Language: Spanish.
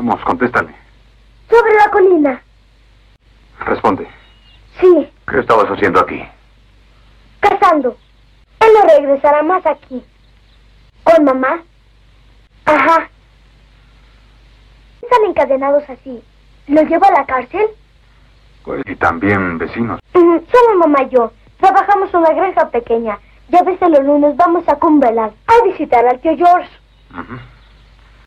Vamos, contéstale. Sobre la colina. Responde. Sí. ¿Qué estabas haciendo aquí? Cazando. Él no regresará más aquí. ¿Con mamá? Ajá. Están encadenados así. ¿Los llevo a la cárcel? Pues, y también vecinos. Solo mamá y yo. Trabajamos en una granja pequeña. Ya ves, los lunes vamos a Cumberland a visitar al tío George.